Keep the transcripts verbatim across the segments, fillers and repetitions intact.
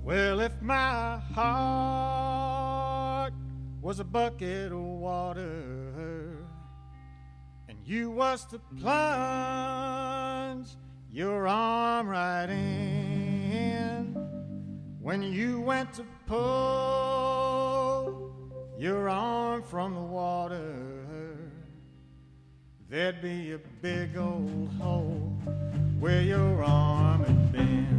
Well, if my heart was a bucket of water and you was to plunge your arm right in when you went to pull your arm from the water, there'd be a big old hole where your arm had been.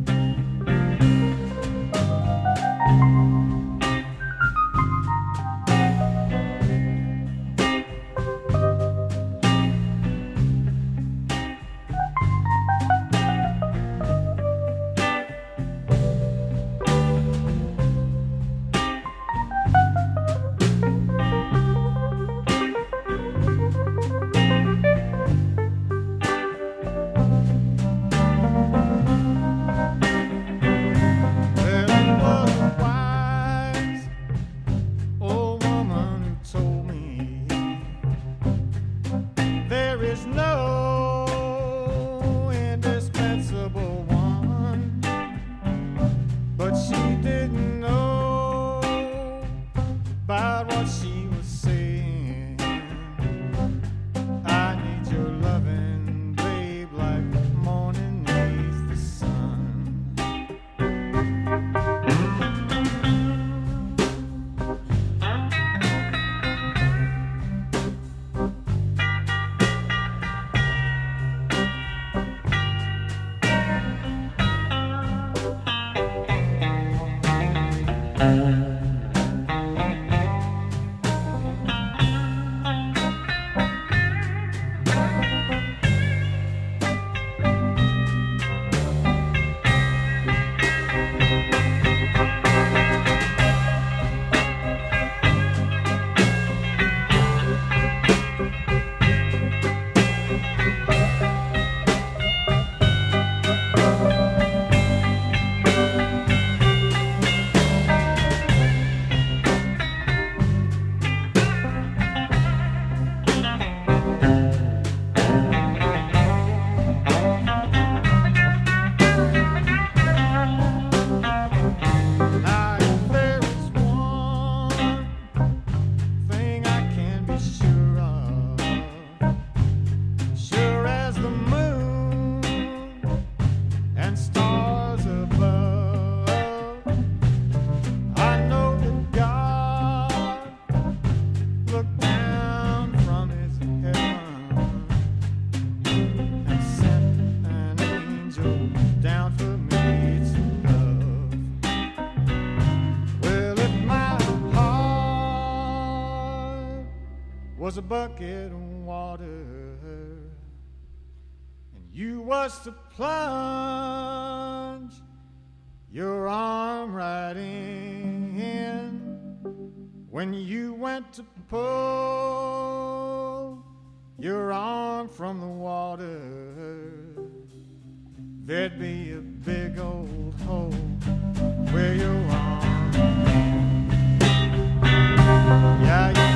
Was a bucket of water and you was to plunge your arm right in when you went to pull your arm from the water, there'd be a big old hole where your arm had been. Yeah, you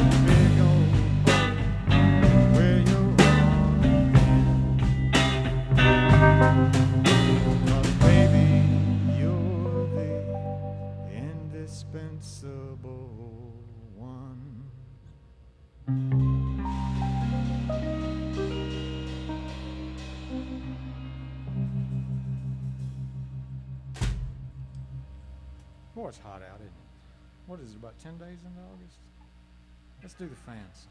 indispensable one. Boy, it's hot out, isn't it? What is it, about ten days into August? Let's do the fan song.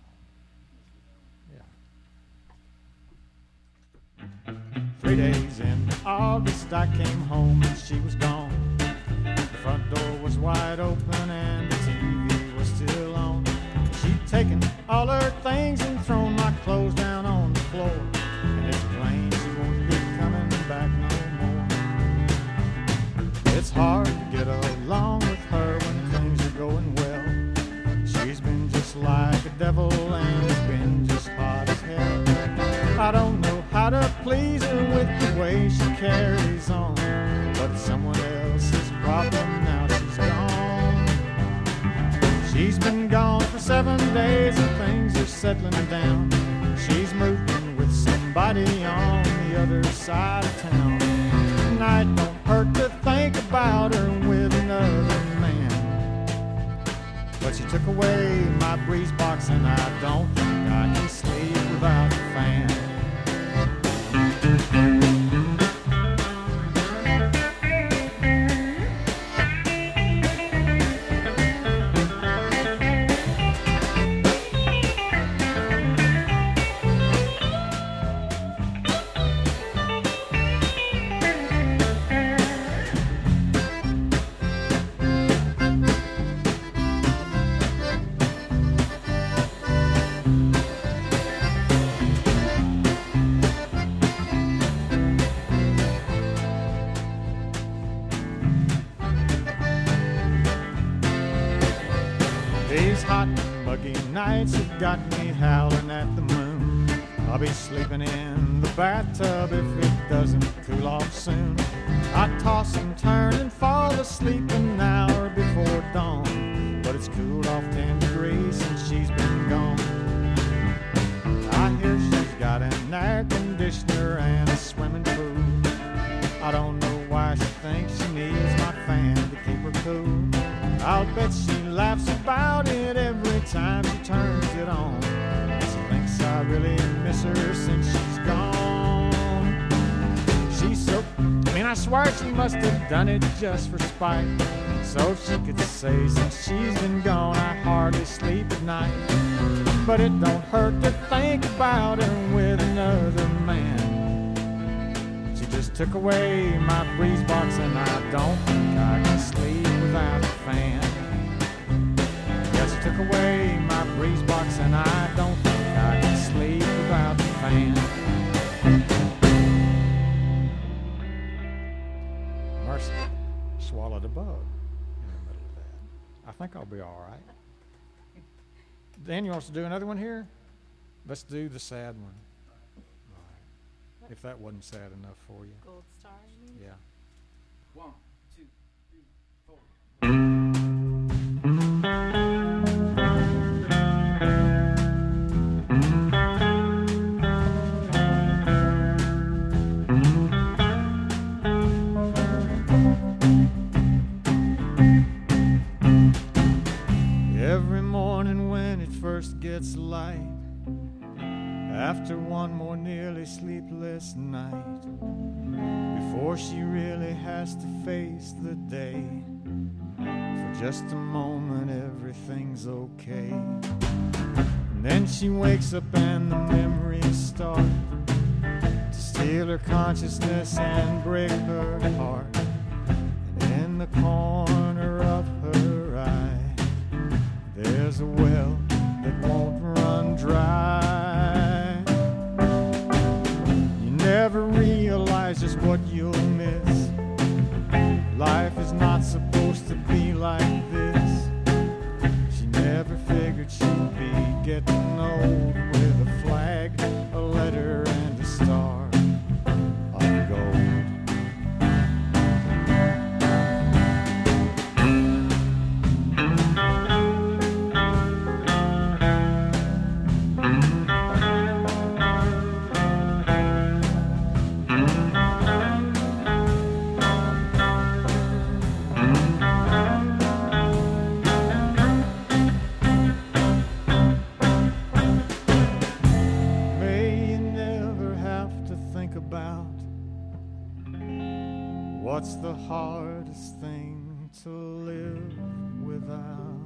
Yeah. Three days in August I came home and she was gone. The front door was wide open and the T V was still on. She'd taken all her things and thrown my clothes down on the floor. And it's plain she won't be coming back no more. It's hard to get along with her when things are going well. She's been just like a devil and it's been just hot as hell. I don't know how to please her with the way she carries on, but it's someone else's problem now she's gone. She's been gone for seven days and things are settling down. She's moving with somebody on the other side of town. And I don't hurt to think about Yes, you took away my breeze box, and I don't think I can sleep without a fan. These hot, muggy nights have got me howling at the moon. I'll be sleeping in the bathtub if it doesn't cool off soon. I toss and turn and fall asleep an hour before dawn, but it's cooled off ten degrees since she's been gone. I hear she's got an air conditioner and a swimming pool. I don't know why she thinks she needs my fan to keep her cool. I'll bet she laughs about it every time she turns it on. She thinks I really miss her since she's gone. She's so, I mean, I swear she must have done it just for spite. So she could say since she's been gone I hardly sleep at night. But it don't hurt to think about her with another man. She just took away my breeze box, and I don't think I can sleep without a fan. Yes, she took away my breeze box, and I don't think I can sleep without a fan. Mercy swallowed a bug in the middle of that. I think I'll be all right. Dan, you want us to do another one here? Let's do the sad one. All right. If that wasn't sad enough for you. Gold Star, you mean? Yeah. One, two, three, four. Every morning when it first gets light, after one more nearly sleepless night, before she really has to face the day, for just a moment everything's okay. And then she wakes up and the memories start to steal her consciousness and break her heart. And in the corner of her eye, there's a well that won't run dry. You never realize just what you'll miss. Life is not supposed to be like this. She never figured she'd be getting old with a flag, a letter, and a star of gold. What's the hardest thing to live without?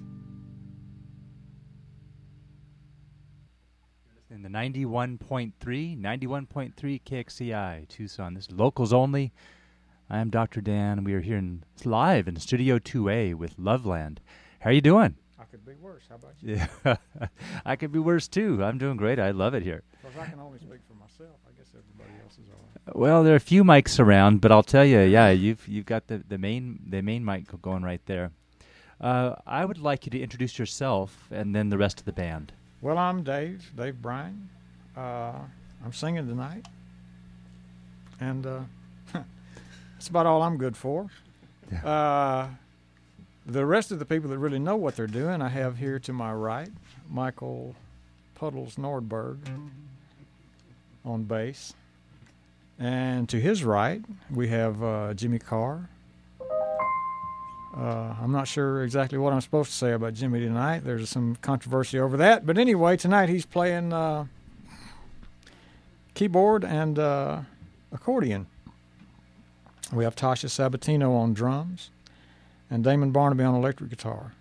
In the ninety-one point three, ninety-one point three K X C I, Tucson. This is Locals Only. I am Doctor Dan. We are here in, live in Studio two A with Loveland. How are you doing? I could be worse. How about you? Yeah, I could be worse too. I'm doing great. I love it here. Because I can only speak for myself. I guess everybody else is all right. Well, there are a few mics around, but I'll tell you, yeah, you've you've got the, the main the main mic going right there. Uh, I would like you to introduce yourself and then the rest of the band. Well, I'm Dave, Dave Bryan. Uh, I'm singing tonight. And uh, that's about all I'm good for. Yeah. Uh, the rest of the people that really know what they're doing, I have here to my right, Michael Puddles Nordberg on bass. And to his right, we have uh, Jimmy Carr Uh, I'm not sure exactly what I'm supposed to say about Jimmy tonight. There's some controversy over that. But anyway, tonight he's playing uh, keyboard and uh, accordion. We have Tasha Sabatino on drums and Damon Barnaby on electric guitar.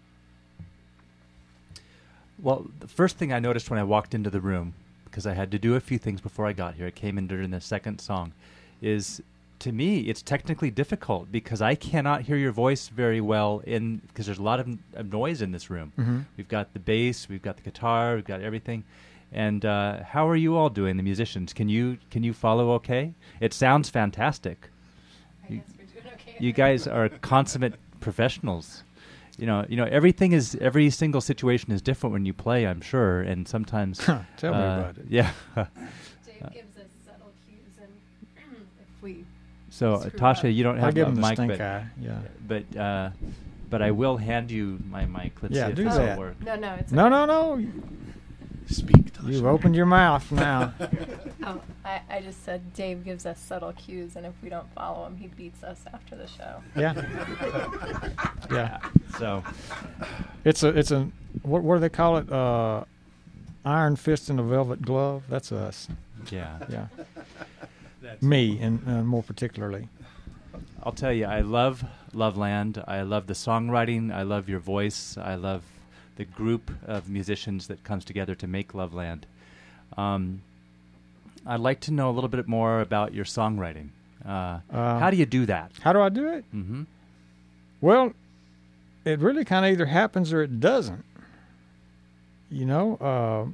Well, the first thing I noticed when I walked into the room, because I had to do a few things before I got here, I came in during the second song, is to me it's technically difficult because I cannot hear your voice very well in because there's a lot of, n- of noise in this room. Mm-hmm. We've got the bass, we've got the guitar, we've got everything. And uh, how are you all doing, the musicians? Can you can you follow okay? It sounds fantastic. I guess we're doing okay. You guys are consummate professionals. You know, you know everything is every single situation is different when you play, I'm sure, and sometimes. Tell uh, me about it. Yeah. Dave gives us subtle cues, and if we So, uh, Screw Tasha, up. you don't I have give a him the mic, stink but eye. Yeah. but uh, but I will hand you my mic. Let's Yeah, see if do this that. will work. no, no, it's No, okay. no, no. Speak, Tasha. You've opened your mouth now. Oh, I, I just said Dave gives us subtle cues, and if we don't follow him, he beats us after the show. Yeah. Yeah. So, It's a, it's a, what, what do they call it? Uh, iron fist in a velvet glove. That's us. yeah. Yeah. That's Me, and uh, more particularly. I'll tell you, I love Loveland. I love the songwriting. I love your voice. I love the group of musicians that comes together to make Loveland. Um, I'd like to know a little bit more about your songwriting. Uh, Uh, how do you do that? How do I do it? Mm-hmm. Well, it really kind of either happens or it doesn't. You know, uh,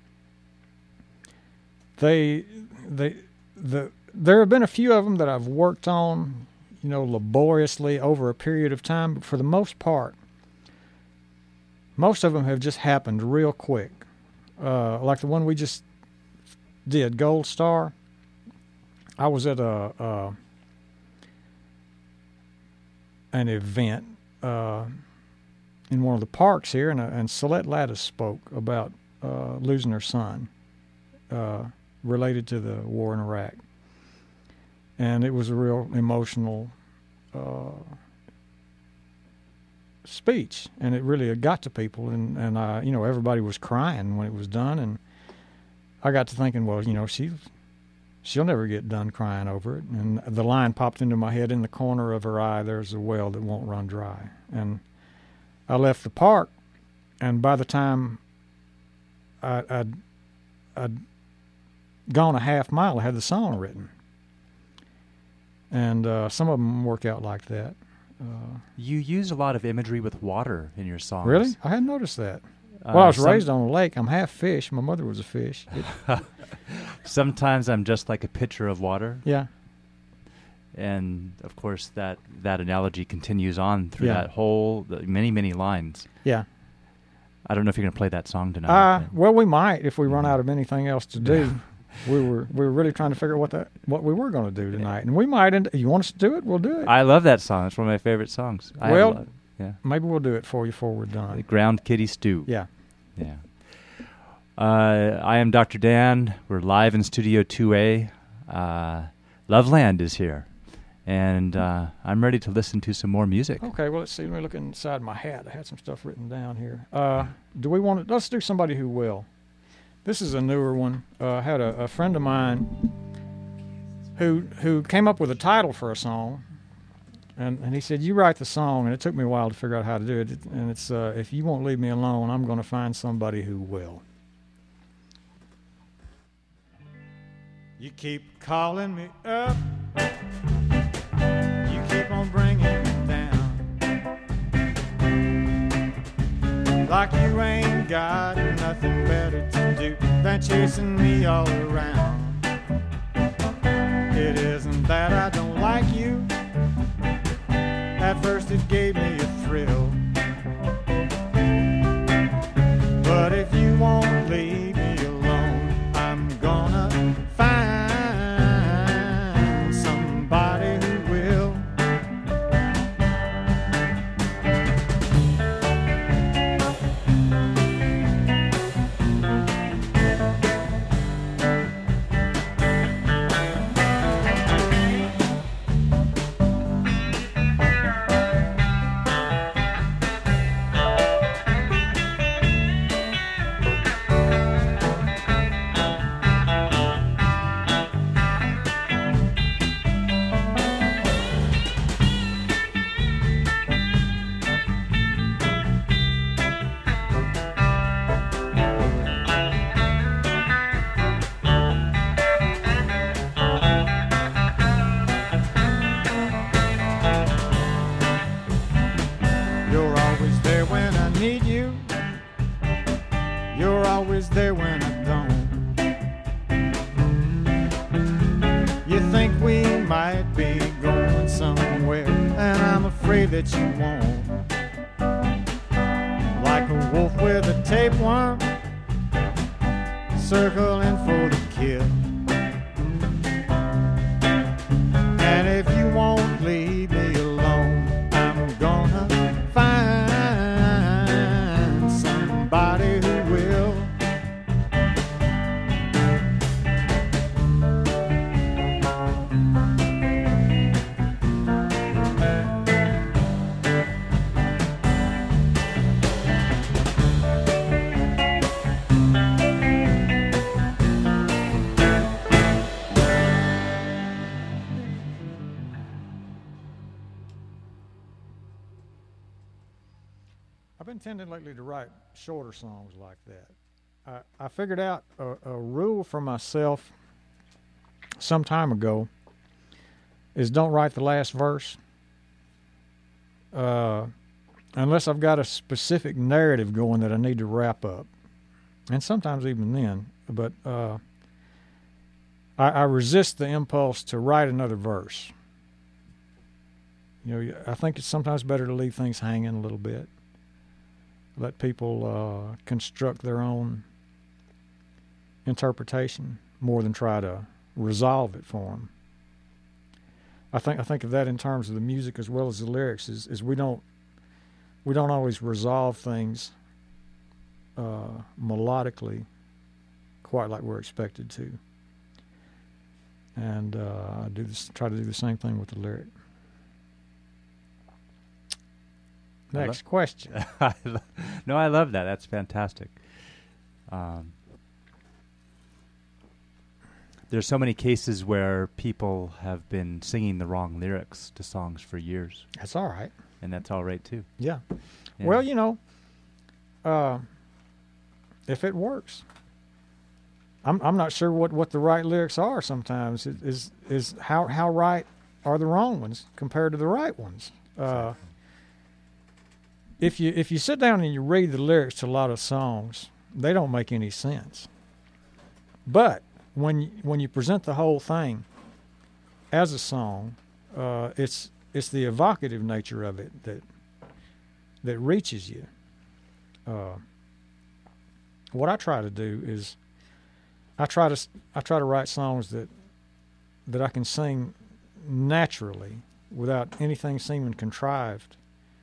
they, they, the, there have been a few of them that I've worked on, you know, laboriously over a period of time, but for the most part, most of them have just happened real quick. Uh, like the one we just did, Gold Star. I was at a, uh, an event uh, in one of the parks here, and, uh, and Celeste Lattis spoke about uh, losing her son uh, related to the war in Iraq. And it was a real emotional uh, speech, and it really got to people, and, and uh, you know, everybody was crying when it was done, and I got to thinking, well, you know, she, she'll never get done crying over it. And the line popped into my head, in the corner of her eye, there's a well that won't run dry. And I left the park, and by the time I, I'd, I'd gone a half mile, I had the song written. And uh, some of them work out like that. Uh, You use a lot of imagery with water in your songs. really? I hadn't noticed that. Uh, Well, I was some- raised on a lake. I'm half fish. My mother was a fish. It- Sometimes I'm just like a pitcher of water, yeah. and of course that that analogy continues on through Yeah. that whole the many many lines. Yeah. I don't know if you're going to play that song tonight. Uh, but- well, we might if we run Mhm. out of anything else to do. we were we were really trying to figure out what that what we were going to do tonight, and we might. And you want us to do it? We'll do it. I love that song. It's one of my favorite songs. I Well, love- yeah, Maybe we'll do it for you before we're the done. ground kitty stew. Yeah. Yeah. Uh, I am Doctor Dan. We're live in Studio two A. Uh, Loveland is here, and uh, I'm ready to listen to some more music. Okay. Well, let's see. Let me look inside my hat. I had some stuff written down here. Uh, do we want to? Let's do Somebody Who Will. This is a newer one. Uh, I had a, a friend of mine who who came up with a title for a song, and, and he said, "You write the song," and it took me a while to figure out how to do it. And it's uh, "If you won't leave me alone, I'm going to find somebody who will." You keep calling me up, you keep on bringing me down, like you ain't got nothing better to do than chasing me all around. It isn't that I don't like you, at first it gave me a thrill, but if you won't leave me alone, I'm gonna find somebody who will. way that you want. Like a wolf with a tapeworm, circling for the kill. And if you won't leave me alone, I'm gonna find somebody who will. I've been tending lately to write shorter songs like that. I, I figured out a, a rule for myself some time ago is don't write the last verse uh, unless I've got a specific narrative going that I need to wrap up. And sometimes even then. But uh, I, I resist the impulse to write another verse. You know, I think it's sometimes better to leave things hanging a little bit. Let people uh, construct their own interpretation more than try to resolve it for them. I think I think of that in terms of the music as well as the lyrics. Is, is we don't we don't always resolve things uh, melodically quite like we're expected to. And uh, I do this, try to do the same thing with the lyric. Next I lo- question. I lo- no, I love that. That's fantastic. Um, there's so many cases where people have been singing the wrong lyrics to songs for years. That's all right. And that's all right, too. Yeah. Yeah. Well, you know, uh, if it works. I'm I'm not sure what, what the right lyrics are sometimes. It is is how how right are the wrong ones compared to the right ones. Uh, if you if you sit down and you read the lyrics to a lot of songs, they don't make any sense. But when you, when you present the whole thing as a song, uh, it's it's the evocative nature of it that that reaches you. Uh, what I try to do is I try to I try to write songs that that I can sing naturally without anything seeming contrived.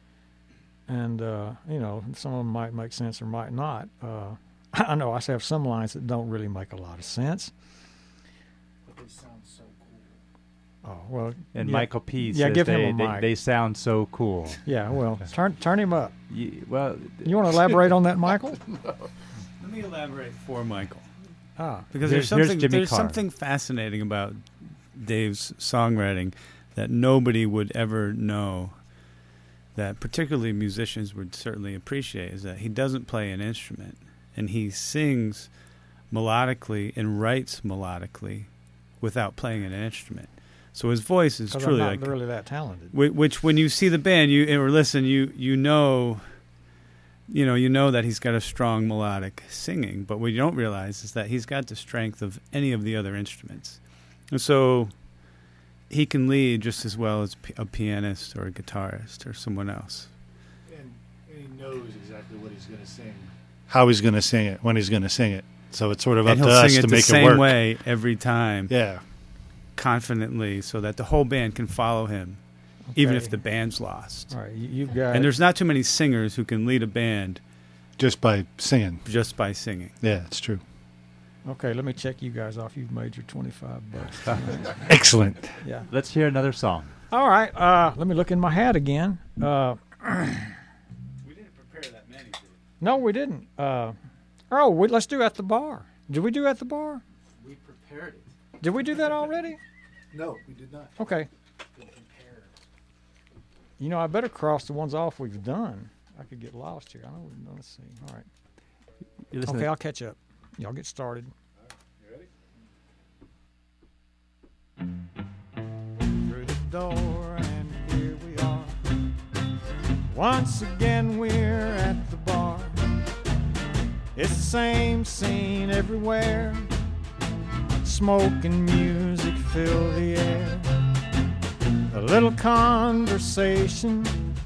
And uh, you know, some of them might make sense or might not. Uh, I know I have some lines that don't really make a lot of sense. But they sound so cool. Oh well. And yeah, Michael P. Yeah, says give they, him a they, mic. they sound so cool. Yeah, well, turn turn him up. You, well, You want to elaborate on that, Michael? Let me elaborate for Michael. Ah, Because Here's- there's here's something Jimmy there's Carr. something fascinating about Dave's songwriting that nobody would ever know, that particularly musicians would certainly appreciate, is that he doesn't play an instrument and he sings melodically and writes melodically without playing an instrument. So his voice is 'cause truly I'm not like, really that talented. Wh- which when you see the band you or listen you you know you know you know that he's got a strong melodic singing, but what you don't realize is that he's got the strength of any of the other instruments, and so he can lead just as well as p- a pianist or a guitarist or someone else. And, and he knows exactly what he's going to sing, how he's going to sing it, when he's going to sing it. So it's sort of And up to he'll us sing it to the make same it work. way every time, Yeah. confidently, so that the whole band can follow him, even Okay. if the band's lost. All right, you, you've got. And there's not too many singers who can lead a band Just by singing. just by singing. Yeah, it's true. Okay, let me check you guys off. You've made your twenty-five bucks. Excellent. Yeah. let's hear another song. All right. Uh, let me look in my hat again. Uh, We didn't prepare that many, did we? no, we didn't. Uh, oh, we, let's do At the Bar. Did we do At the Bar? We prepared it. Did we do that already? No, we did not. Okay. We prepared. You know, I better cross the ones off we've done. I could get lost here. I know we've done. Let's see. All right. You listen Okay, to- I'll catch up. Y'all get started. Through the door, and here we are. Once again, we're at the bar. It's the same scene everywhere. Smoke and music fill the air. A little conversation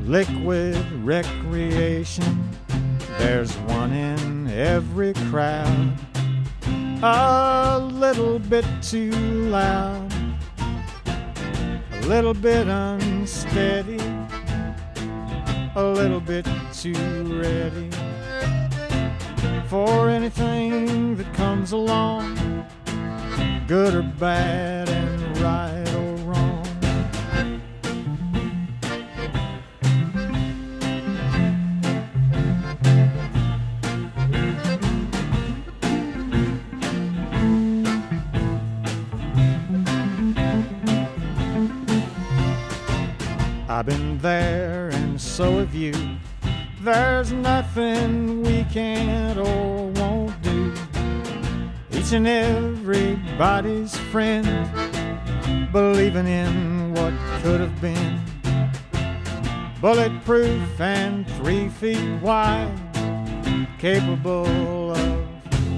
liquid recreation. There's one in every crowd, a little bit too loud, a little bit unsteady, a little bit too ready for anything that comes along, good or bad and right or wrong. I've been there and so have you. There's nothing we can't or won't do. Each and everybody's friend, believing in what could have been. Bulletproof and three feet wide, capable of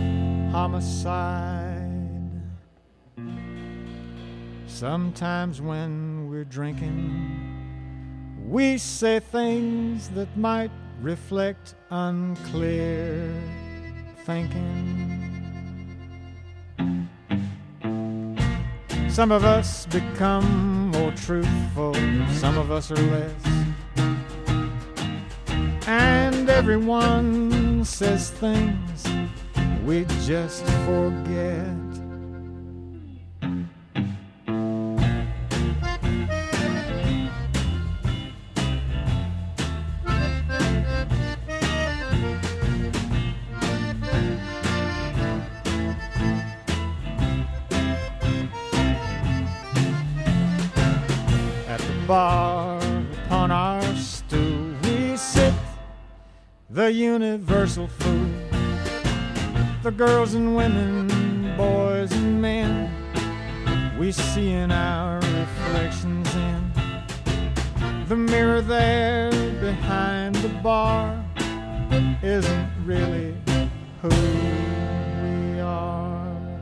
homicide. Sometimes when we're drinking, we say things that might reflect unclear thinking. Some of us become more truthful, some of us are less. And everyone says things we just forget. Bar upon our stool we sit, the universal fool. The girls and women, boys and men, we see in our reflections in the mirror there behind the bar isn't really who we are.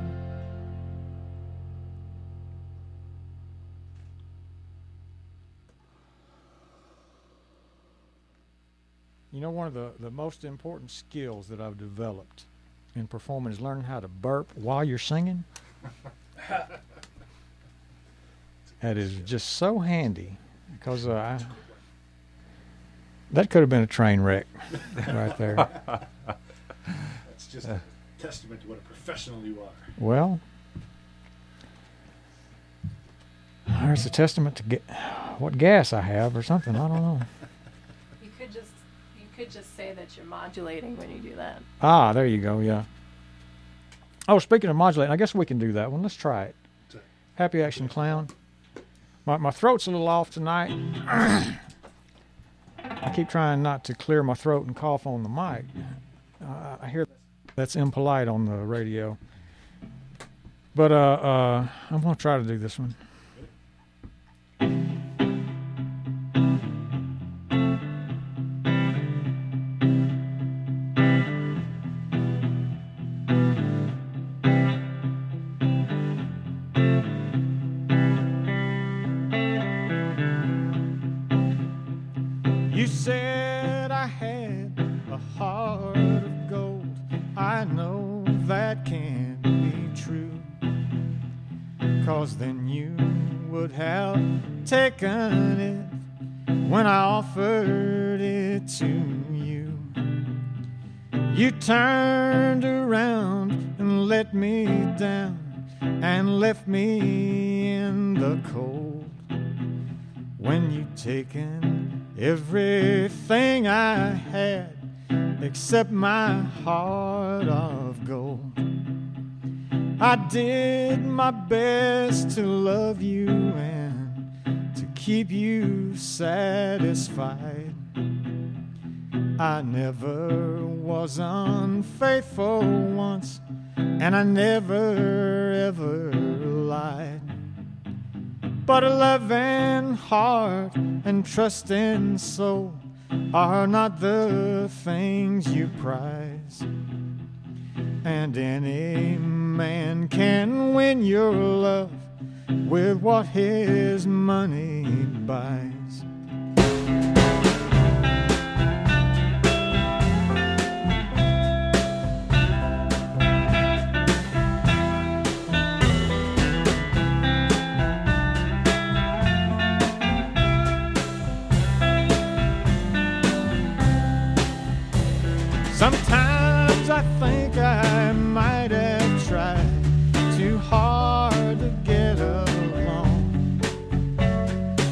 You know, one of the, the most important skills that I've developed in performing is learning how to burp while you're singing. That is just so handy, because uh, I, that could have been a train wreck right there. That's just a testament to what a professional you are. Well, there's a testament to get what gas I have or something. I don't know. You could just you could just say that you're modulating when you do that. Ah, there you go. Yeah. Oh, speaking of modulating, I guess we can do that one. Let's try it. Happy Action Clown. My my throat's a little off tonight. I keep trying not to clear my throat and cough on the mic. Uh, I hear that's impolite on the radio. But uh, uh, I'm going to try to do this one. You said I had a heart of gold. I know that can't be true, 'cause then you would have taken it when I offered it to you. You turned around and let me down and left me in the cold. When you'd taken everything I had except my heart of gold. I did my best to love you and to keep you satisfied. I never was unfaithful once, and I never ever lied. But a loving heart and trusting soul are not the things you prize. And any man can win your love with what his money buys.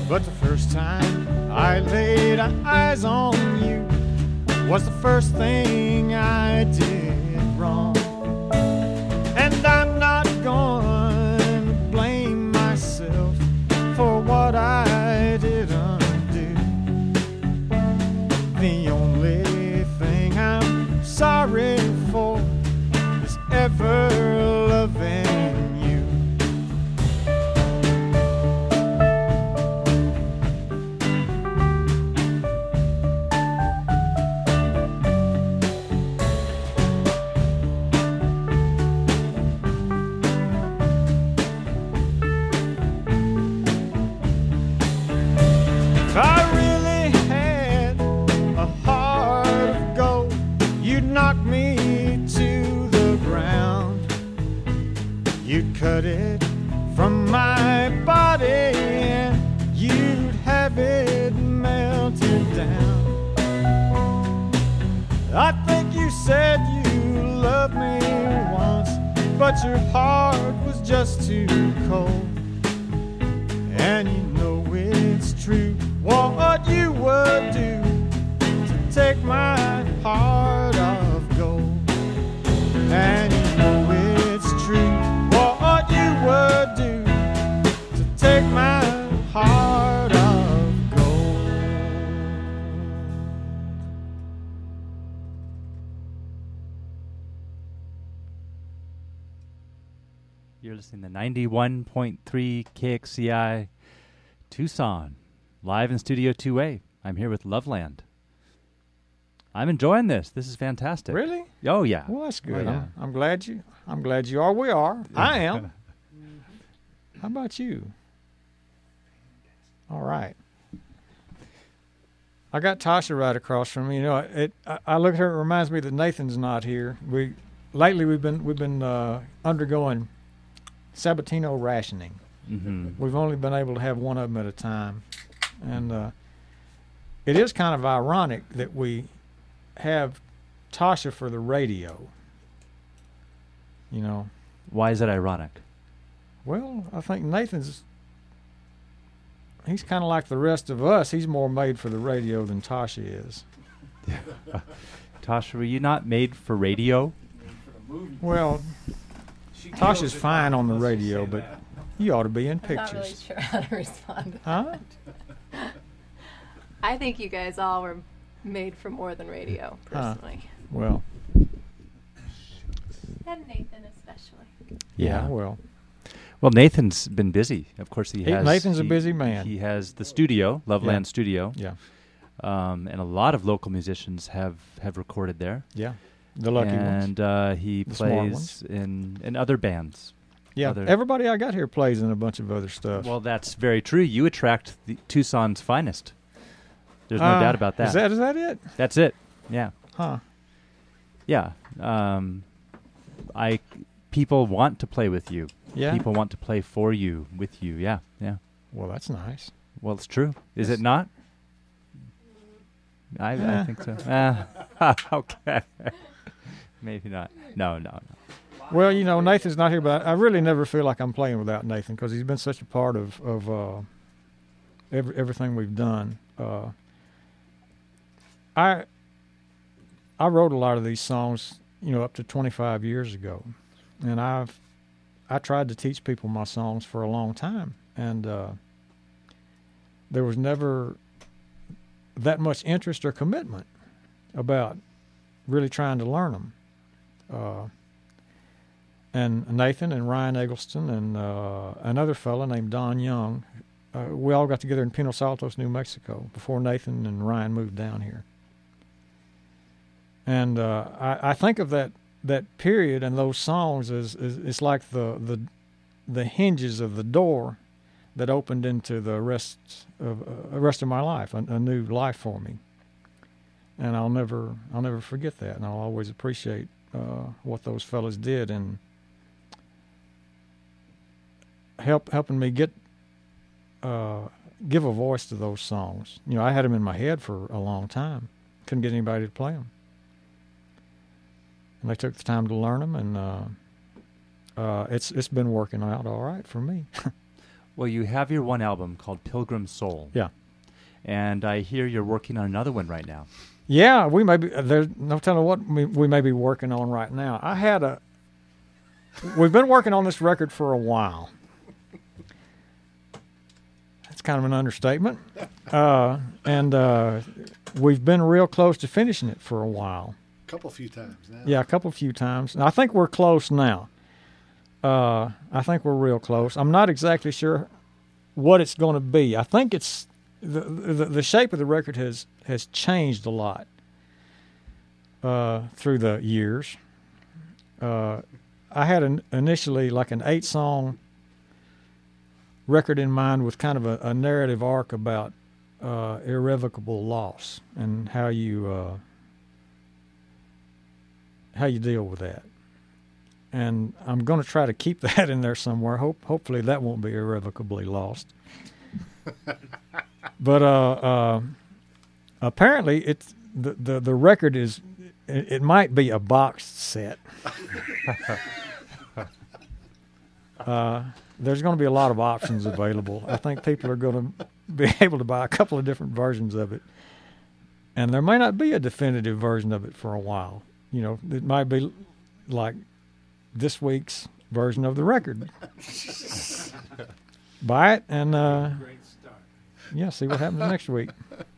But the first time I laid eyes on you was the first thing I did wrong. And I'm not going to blame myself for what I didn't do. The only thing I'm sorry for is ever loving you. If I really had a heart of gold, you'd knock me to the ground. You'd cut it from my body and you'd have it melted down. I think you said you loved me once, but your heart was just too cold. And you know it's true what you would do to take my heart of gold. And you know it's true what you would do to take my heart of gold. You're listening to ninety-one point three K X C I Tucson, live in Studio two A. I'm here with Loveland. I'm enjoying this. This is fantastic. Really? Oh, yeah. Well, that's good. Oh, yeah. I'm, I'm glad you. I'm glad you are. We are. I am. How about you? All right. I got Tasha right across from me. You know, it. I, I look at her. It reminds me that Nathan's not here. We lately we've been we've been uh, undergoing Sabatino rationing. Mm-hmm. We've only been able to have one of them at a time, and uh, it is kind of ironic that we have Tasha for the radio. You know. Why is that ironic? Well, I think Nathan's, he's kind of like the rest of us. He's more made for the radio than Tasha is. Tasha, were you not made for radio? Made for the movie. Well, She Tasha's kills it fine now, on the let's just radio, say but that. you ought to be in I'm not really pictures. sure how to respond to Huh? that. I think you guys all were made for more than radio, Huh. personally. Well, And Nathan especially. yeah, well. Well, Nathan's been busy. Of course, he He- has. Nathan's a he- busy man. He has the studio, Loveland Yeah. Studio, Yeah, um, and a lot of local musicians have, have recorded there. yeah. The lucky ones. and uh, he The smart plays ones. in, in other bands. Yeah, other- everybody I got here plays in a bunch of other stuff. Well, that's very true. You attract the Tucson's finest. There's no Uh, doubt about that. Is that is that it? That's it. Yeah, Huh. yeah. Um, I people want to play with you. Yeah. People want to play for you, with you. Yeah, yeah. Well, that's nice. Well, it's true. Is Yes. it not? I, I Eh. think so. Ah, okay. Maybe not. No, no, no. Well, you know, Nathan's not here, but I really never feel like I'm playing without Nathan because he's been such a part of of uh, every, everything we've done. Uh, I I wrote a lot of these songs, you know, up to twenty-five years ago, and I've I tried to teach people my songs for a long time, and uh, there was never that much interest or commitment about really trying to learn them. Uh, and Nathan and Ryan Eggleston and uh, another fellow named Don Young, uh, we all got together in Pinos Altos, New Mexico, before Nathan and Ryan moved down here. And uh, I, I think of that that period and those songs as, as it's like the, the the hinges of the door that opened into the rest of uh, rest of my life, a, a new life for me. And I'll never I'll never forget that, and I'll always appreciate uh, what those fellas did and help helping me get uh, give a voice to those songs. You know, I had them in my head for a long time, couldn't get anybody to play them, and they took the time to learn them, and uh, uh, it's it's been working out all right for me. Well, you have your one album called Pilgrim Soul. Yeah. And I hear you're working on another one right now. Yeah, we may be, there's no telling what we, we may be working on right now. I had a, we've been working on this record for a while. That's kind of an understatement. Uh, and uh, we've been real close to finishing it for a while. A couple few times now. Yeah, a couple few times. And I think we're close now. Uh, I think we're real close. I'm not exactly sure what it's going to be. I think it's, the, the the shape of the record has, has changed a lot uh, through the years. Uh, I had an, initially like an eight-song record in mind with kind of a, a narrative arc about uh, irrevocable loss and how you uh, how you deal with that. And I'm going to try to keep that in there somewhere. Hope hopefully that won't be irrevocably lost. But uh, uh, apparently, it's the, the the record is. It, it might be a boxed set. uh, there's going to be a lot of options available. I think people are going to be able to buy a couple of different versions of it, and there may not be a definitive version of it for a while. You know, it might be like this week's version of the record. Buy it and uh, yeah, see what happens next week.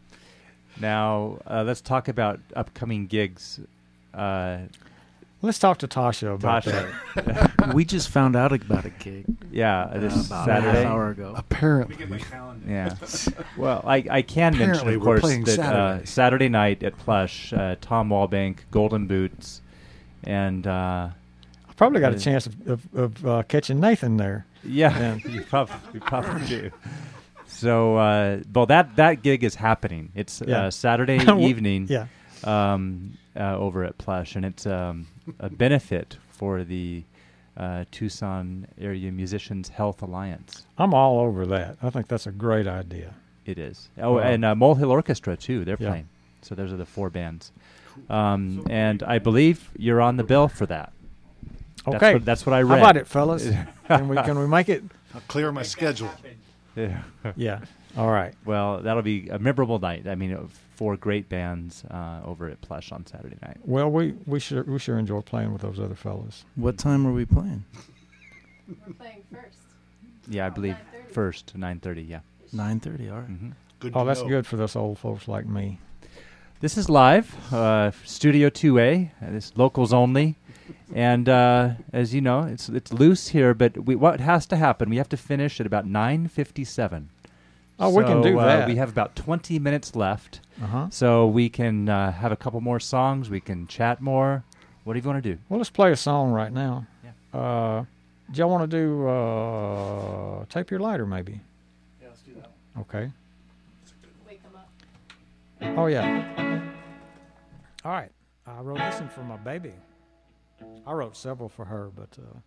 Now, uh, let's talk about upcoming gigs. Uh, let's talk to Tasha about Tasha. that. We just found out about a gig. Yeah, this uh, about Saturday. a half hour ago. Apparently. Yeah. Well, I, I can mention, Apparently of we're course, playing that Saturday. Uh, Saturday night at Plush, uh, Tom Walbank, Golden Boots, and uh, I probably got a uh, chance of, of, of uh, catching Nathan there. yeah, you probably you probably do. So, uh, well, that that gig is happening. It's Yeah. uh, Saturday evening. Yeah. Um, uh, over at Plush, and it's um, a benefit for the uh, Tucson Area Musicians Health Alliance. I'm all over that. I think that's a great idea. It is. Oh, Uh, and uh, Molehill Orchestra too. They're Yeah. playing. So those are the four bands. Um, and I believe you're on the bill for that. That's Okay. what, that's what I How read. about it, fellas? can we can we make it? I'll clear my schedule. Yeah. Yeah. All right. Well, that'll be a memorable night. I mean, uh, four great bands uh, over at Plush on Saturday night. Well, we we sure we sure enjoy playing with those other fellas. What time are we playing? We're playing first. Yeah, I believe nine thirty. first nine thirty. Yeah. nine thirty, all right. hmm Good Oh, to that's know. good for us old folks like me. This is live, uh, Studio two A. Uh, this locals only, and uh, as you know, it's it's loose here. But we, what has to happen? We have to finish at about nine fifty-seven. Oh, we can So, do uh, that. we have about twenty minutes left, Uh huh. so we can uh, have a couple more songs. We can chat more. What do you want to do? Well, let's play a song right now. Yeah. Uh, do y'all want to do uh, Tape Your Lighter, maybe? Yeah, let's do that one. Okay. Wake them up. Oh, yeah. All right. I wrote this one for my baby. I wrote several for her, but uh,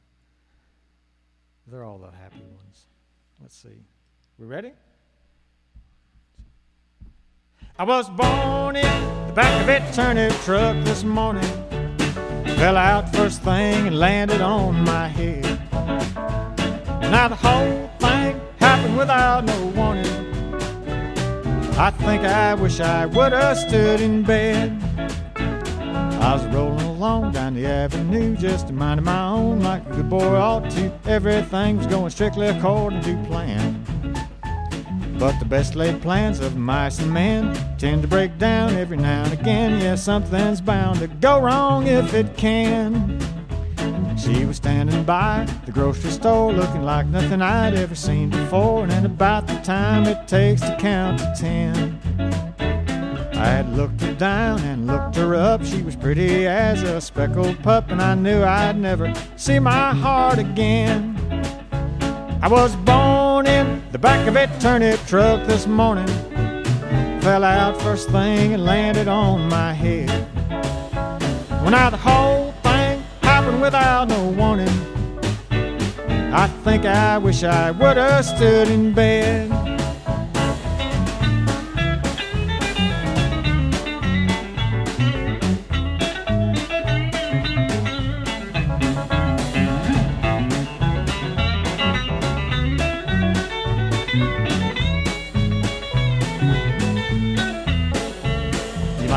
they're all the happy ones. Let's see. We ready? I was born in the back of a turnip truck this morning. Fell out first thing and landed on my head. Now the whole thing happened without no warning. I think I wish I would have stood in bed. I was rolling along down the avenue, just minding my own like a good boy ought to. Everything was going strictly according to plan. But the best laid plans of mice and men tend to break down every now and again. Yeah, something's bound to go wrong if it can. She was standing by the grocery store looking like nothing I'd ever seen before. And at about the time it takes to count to ten, I had looked her down and looked her up. She was pretty as a speckled pup, and I knew I'd never see my heart again. I was born in the back of a turnip truck this morning. Fell out first thing and landed on my head. When now the whole thing happened without no warning, I think I wish I would have stood in bed.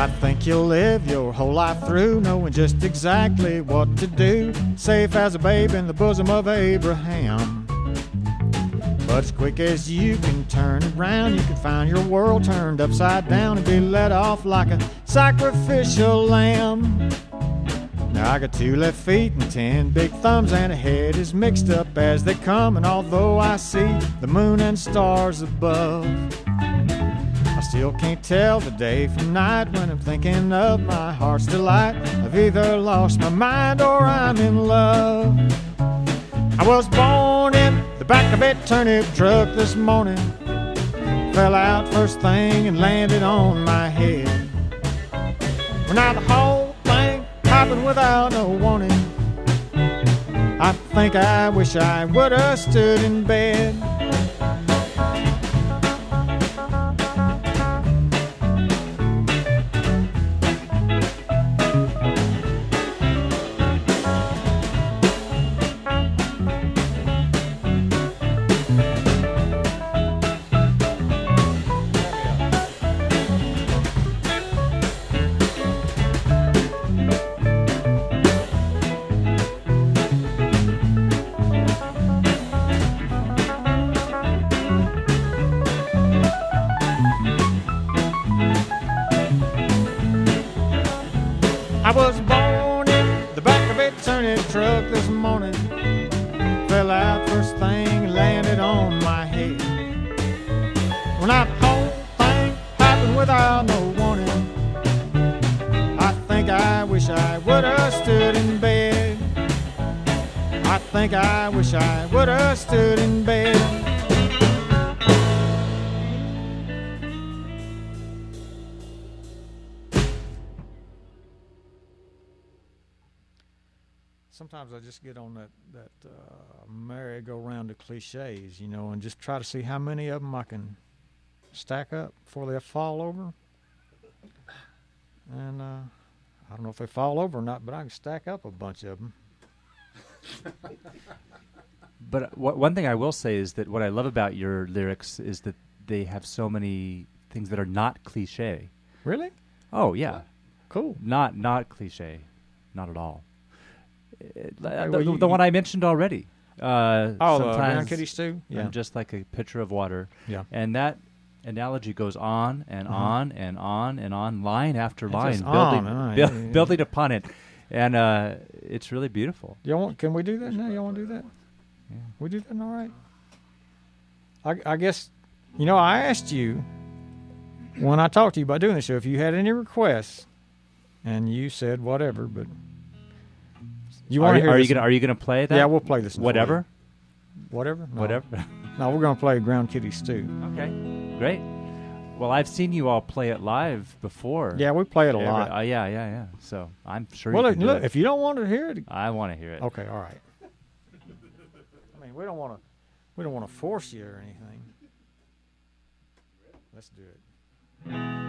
I think you'll live your whole life through knowing just exactly what to do, safe as a babe in the bosom of Abraham. But as quick as you can turn around, you can find your world turned upside down and be let off like a sacrificial lamb. Now I got two left feet and ten big thumbs, and a head as mixed up as they come. And although I see the moon and stars above, I still can't tell the day from night when I'm thinking of my heart's delight. I've either lost my mind or I'm in love. I was born in the back of a turnip truck this morning, fell out first thing and landed on my head. Well, now the whole thing happened without no warning. I think I wish I would have stood in bed. I was born in the back of a turnip truck this morning, fell out first thing and landed on my head. When that whole thing happened without no warning, I think I wish I would have stood in bed. I think I wish I would have stood in bed. Sometimes I just get on that, that uh, merry-go-round of cliches, you know, and just try to see how many of them I can stack up before they fall over. And uh, I don't know if they fall over or not, but I can stack up a bunch of them. But w- one thing I will say is that what I love about your lyrics is that they have so many things that are not cliche. Really? Oh, yeah. Cool. Not not cliche. Not at all. It, Okay, the, well, the, you- the one I mentioned already. Uh, Oh, the sometimes ground kitty stew? I'm Yeah. just like a pitcher of water. Yeah. And that analogy goes on and Uh-huh. on and on and on, line after It's line, just building, on and on. buil- Yeah, yeah, yeah. building upon it. And uh, it's really beautiful. Y'all want, can we do that now? Y'all want to do that? Yeah. We do that all right? I, I guess, you know, I asked you when I talked to you about doing this show if you had any requests, and you said whatever, but you are want to you, hear are this you gonna one? Are you gonna play that? Yeah, we'll play this one for Whatever. you. Whatever? No. Whatever. No, we're going to play Ground Kitty Stew. Okay. Great. Well, I've seen you all play it live before. Yeah, we play it a Every- lot. Uh, yeah, yeah, yeah. So I'm sure well, you look, can do look it. if you don't want to hear it, I want to hear it. okay, all right. I mean, we don't want to, we don't want to force you or anything. Let's do it.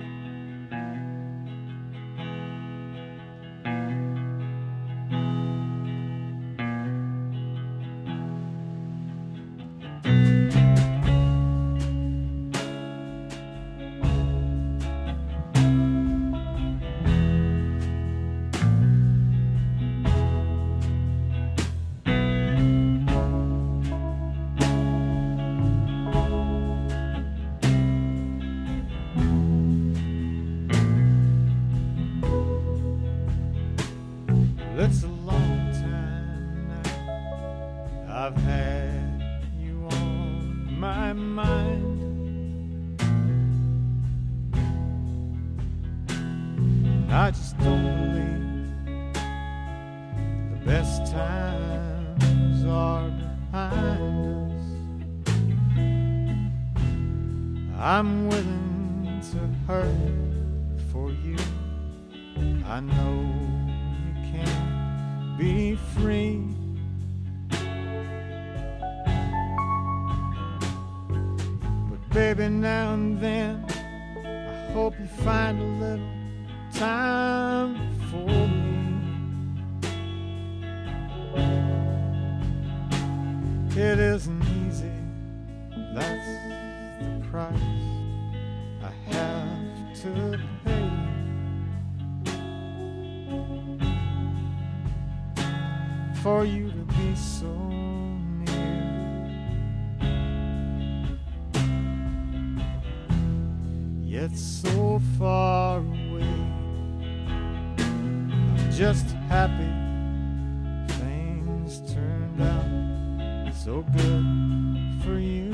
It's a long time now I've had you on my mind. I just don't believe the best times are behind us. I'm willing to hurt for you. I know can be free. But baby, now and then I hope you find a little time for me. It isn't easy, that's the price I have to pay. for you to be so near. Yet so far away. I'm just happy things turned out so good for you.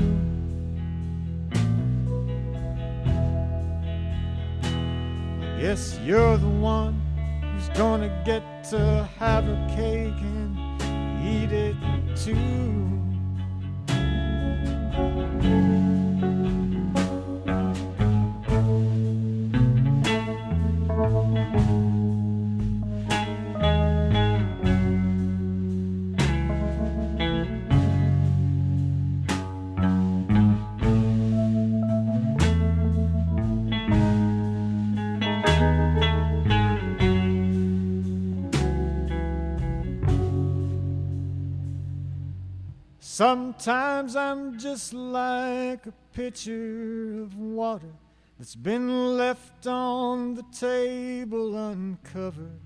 I guess you're the one who's gonna get to have a cake and eat it too. Sometimes I'm just like a pitcher of water that's been left on the table uncovered.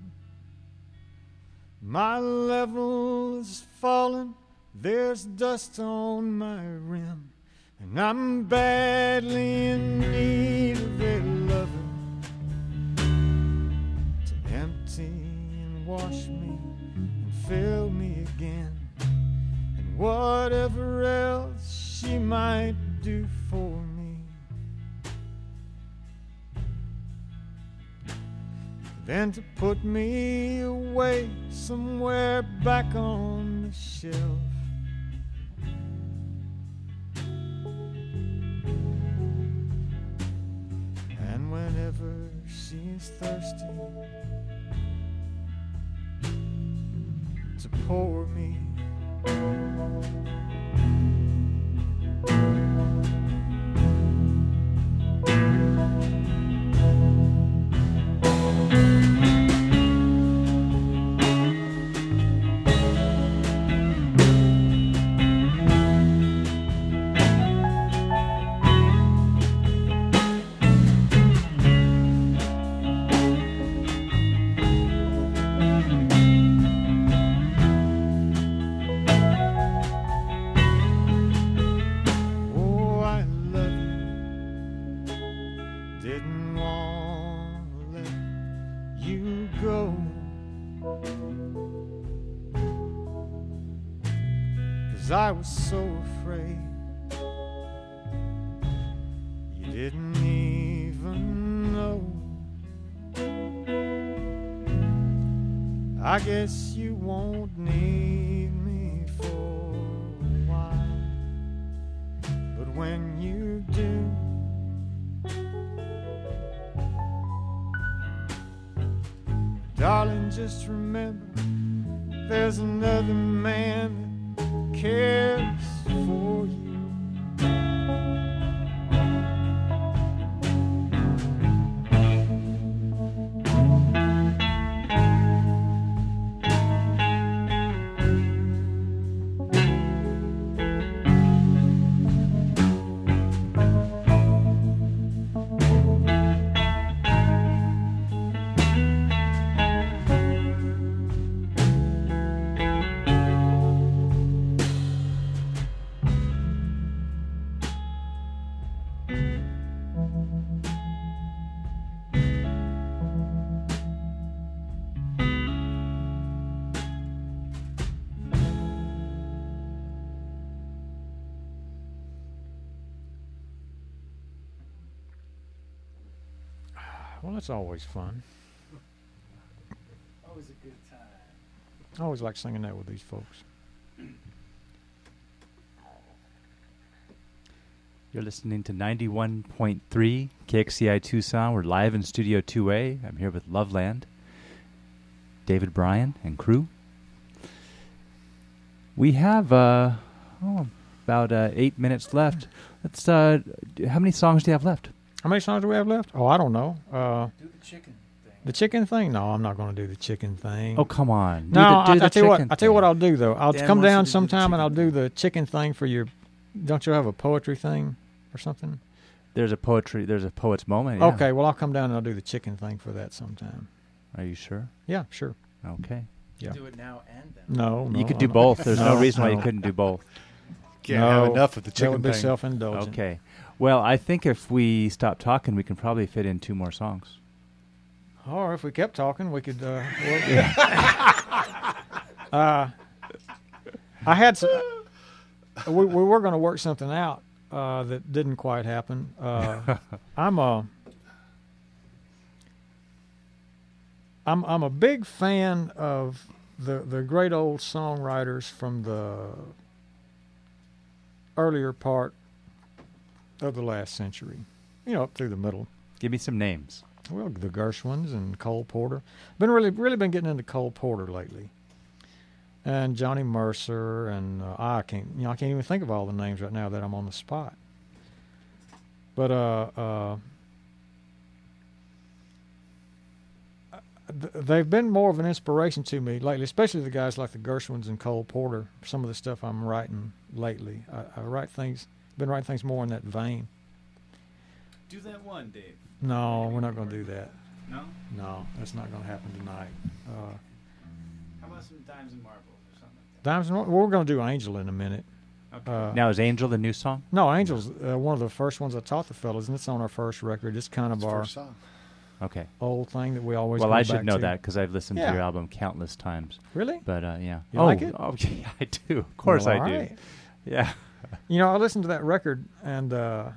My level is falling, there's dust on my rim, and I'm badly in need of a lover to empty and wash me and fill me again. Whatever else she might do for me, then to put me away somewhere back on the shelf. And whenever she's thirsty, to pour me I was so afraid you didn't even know. I guess you won't need me for a while, but when you do, darling, just remember there's another man cares for you. Well, that's always fun. Always a good time. I always like singing that with these folks. You're listening to ninety-one point three K X C I Tucson. We're live in Studio two A. I'm here with Loveland, David Bryan, and crew. We have uh, oh, about uh, eight minutes left. Let's. Uh, how many songs do you have left? How many songs do we have left? Oh, I don't know. Uh, do the chicken thing. The chicken thing? No, I'm not going to do the chicken thing. Oh, come on. Do no, the, do I, the I tell you what. chicken I tell you what thing. I'll do though. I'll Dan come wants down you to do the sometime and I'll chicken do the chicken thing for your. Don't you have a poetry thing or something? There's a poetry. There's a poet's moment. Yeah. Okay, well I'll come down and I'll do the chicken thing for that sometime. Are you sure? Yeah, sure. Okay. You Yeah. do it now and then. No, no. You could do I'm- both. There's no, no, reason why you no. couldn't do both. Can't no, have enough of the That chicken would be thing. self-indulgent. Okay. Well, I think if we stop talking, we can probably fit in two more songs. Or if we kept talking, we could. Uh, well, uh, I had. Some, we, we were going to work something out uh, that didn't quite happen. Uh, I'm a. I'm I'm a big fan of the the great old songwriters from the earlier part of the last century. You know, up through the middle. Give me some names. Well, the Gershwins and Cole Porter. Been really, really been getting into Cole Porter lately, and Johnny Mercer, and uh, I can't, you know, I can't even think of all the names right now that I'm on the spot. But uh, uh, th- they've been more of an inspiration to me lately, especially the guys like the Gershwins and Cole Porter. Some of the stuff I'm writing lately, I, I write things, been writing things more in that vein. Do that one, Dave. No, we're not going to do that. No? No, that's not going to happen tonight. Uh, How about some Dimes and Marbles or something like Dimes and Mar- well, we're going to do Angel in a minute. that? Okay. Uh, Now, is Angel the new song? no, Angel's uh, one of the first ones I taught the fellas, and it's on our first record. It's kind of It's our first song. Okay. old thing that we always Well, go I back should know to. that because I've listened Yeah. to your album countless times. Really? But uh, yeah. You oh, like it? Oh, yeah, I do. Of course Well, I do. all right. Yeah. You know, I listened to that record, and uh,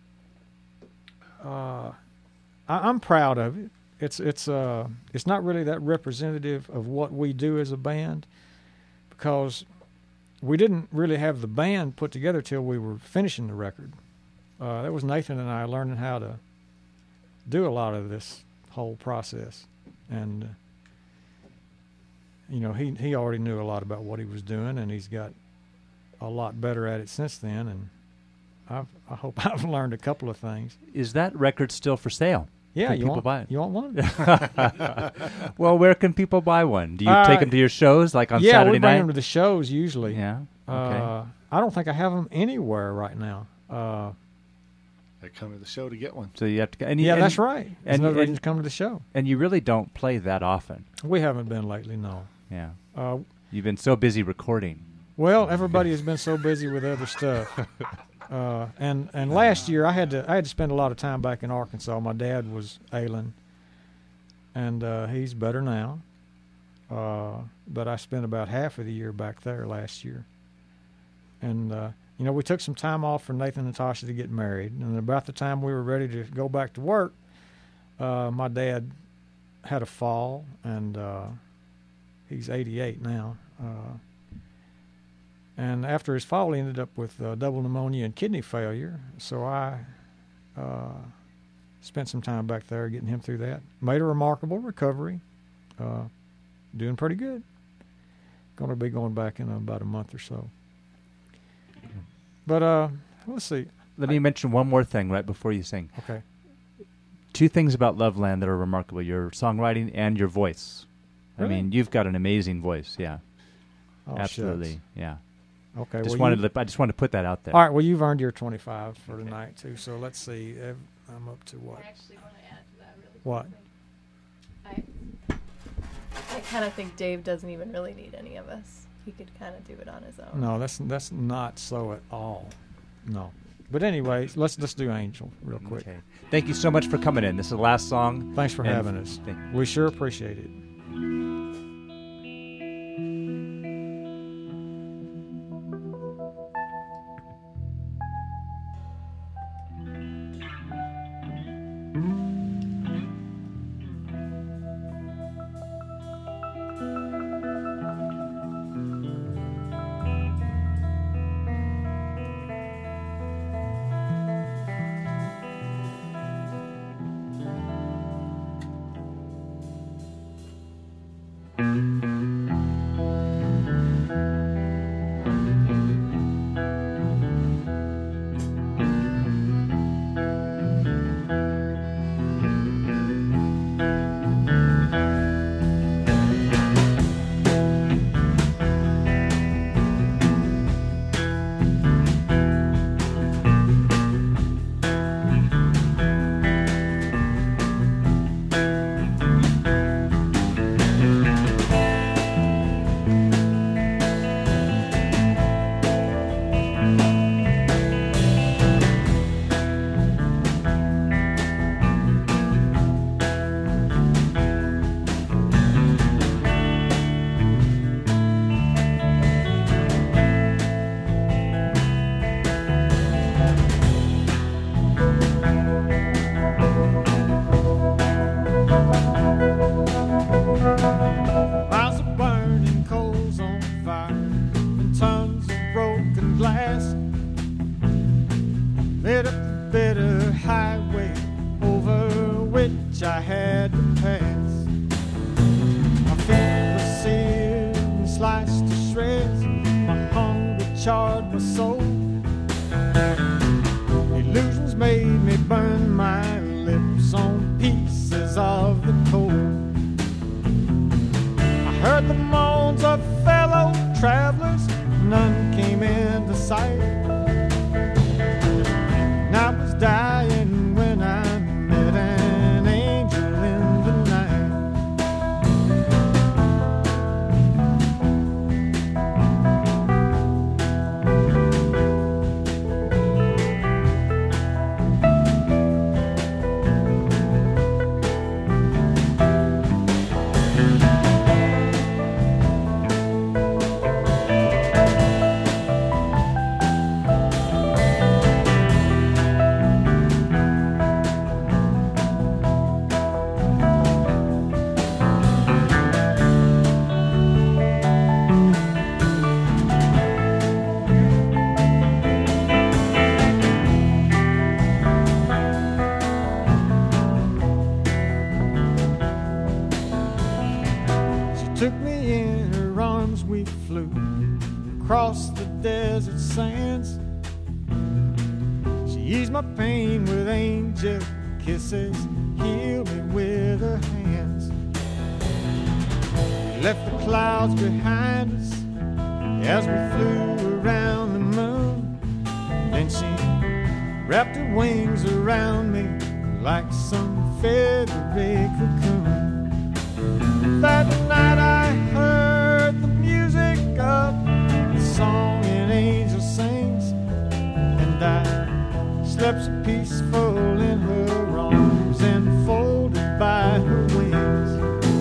uh, I, I'm proud of it. It's it's uh it's not really that representative of what we do as a band, because we didn't really have the band put together till we were finishing the record. Uh, that was Nathan and I learning how to do a lot of this whole process, and uh, you know he he already knew a lot about what he was doing, and he's got a lot better at it since then, and I've, I hope I've learned a couple of things. Is that record still for sale? Yeah, Can you people want buy it? You want one? Well, where can people buy one? Do you Uh, take them to your shows, like on yeah, Saturday we bring night? them to the shows usually. Yeah. Okay. Uh, I don't think I have them anywhere right now. Uh, They come to the show to get one. so you have to. And you, yeah, and, that's right. There's and- another reason and- to come to the show. And you really don't play that often. We haven't been lately, no. Yeah. Uh, You've been so busy recording. well, everybody has been so busy with other stuff. Uh, and and last year I had to I had to spend a lot of time back in Arkansas. My dad was ailing, and uh, he's better now. Uh, but I spent about half of the year back there last year. And uh, you know, we took some time off for Nathan and Tasha to get married, and about the time we were ready to go back to work, uh, my dad had a fall, and uh, he's eighty-eight now. Uh, And after his fall, he ended up with uh, double pneumonia and kidney failure. So I uh, spent some time back there getting him through that. Made a remarkable recovery. Uh, doing pretty good. Going to be going back in about a month or so. But uh, let's see. Let me mention one more thing right before you sing. Okay. Two things about Loveland that are remarkable: your songwriting and your voice. Really? I mean, you've got an amazing voice. Yeah, Oh, absolutely. shucks. Yeah. Okay. Just well, wanted you, to, I just wanted to put that out there. all right. Well, you've earned your twenty-five for tonight too. So let's see. Uh, I'm up to what? I actually want to add to that really What? quickly. I, I kind of think Dave doesn't even really need any of us. He could kind of do it on his own. No, that's that's not so at all. No. But anyway, let's let's do Angel real quick. Okay. Thank you so much for coming in. This is the last song. Thanks for And- having us. Thank- We sure appreciate it. I had to pass. My feet were seared and sliced to shreds. My hunger charred my soul. Illusions made me burn my lips on pieces of the coal. I heard the moans of fellow travelers, none came into sight. And I was dying when I met an angel in the night. Took me in her arms, we flew across the desert sands. She eased my pain with angel kisses, healed me with her hands. We left the clouds behind us as we flew around the moon. Then she wrapped her wings around me like some feathery cocoon. That night I heard the music of the song an angel sings, and I slept so peaceful in her arms, enfolded by her wings.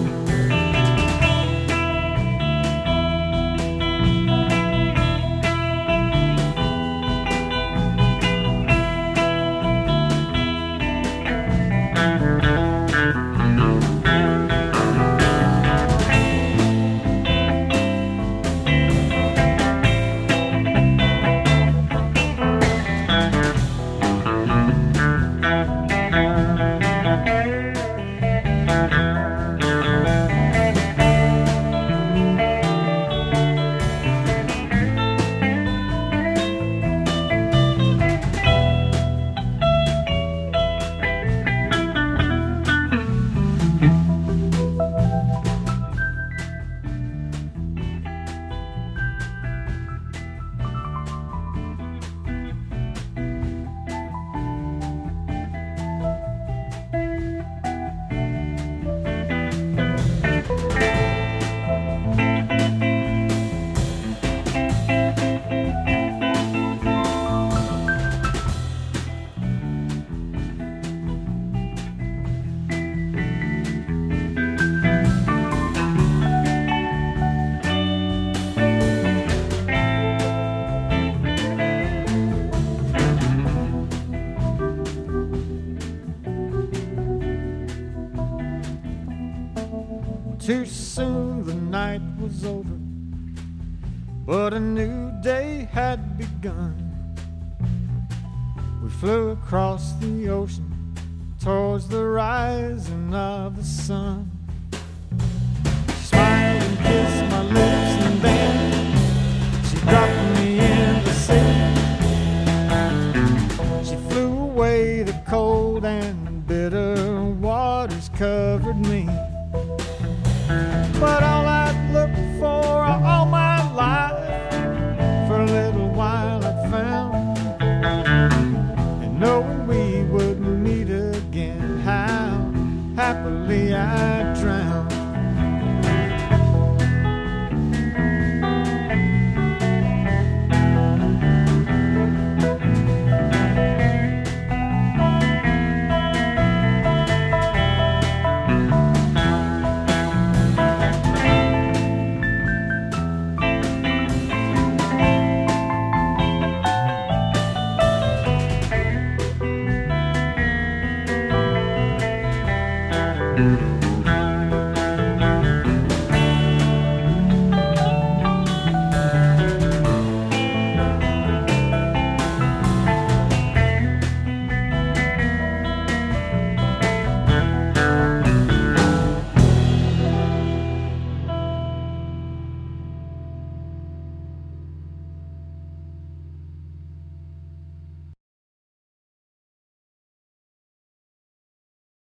Too soon the night was over, but a new day had begun. We flew across the ocean towards the rising of the sun. She smiled and kissed my lips, and then she dropped me in the sea. She flew away, the cold and bitter waters covered me. But all I'd looked for all my life, for a little while I'd found. And knowing we would meet again, how happily I drowned. Mm-hmm.